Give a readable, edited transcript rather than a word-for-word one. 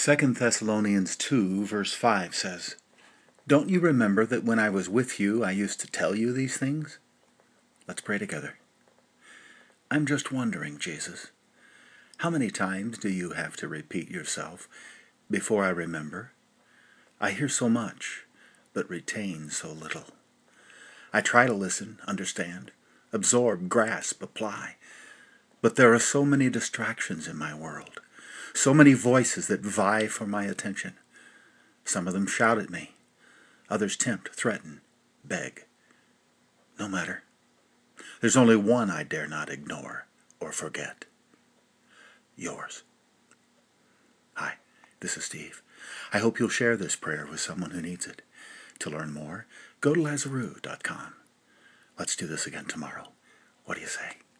2 Thessalonians 2, verse 5 says, "Don't you remember that when I was with you, I used to tell you these things?" Let's pray together. I'm just wondering, Jesus, how many times do you have to repeat yourself before I remember? I hear so much, but retain so little. I try to listen, understand, absorb, grasp, apply, but there are so many distractions in my world, so many voices that vie for my attention. Some of them shout at me, others tempt, threaten, beg. No matter. There's only one I dare not ignore or forget. Yours. Hi, this is Steve. I hope you'll share this prayer with someone who needs it. To learn more, go to Lazaru.com. Let's do this again tomorrow. What do you say?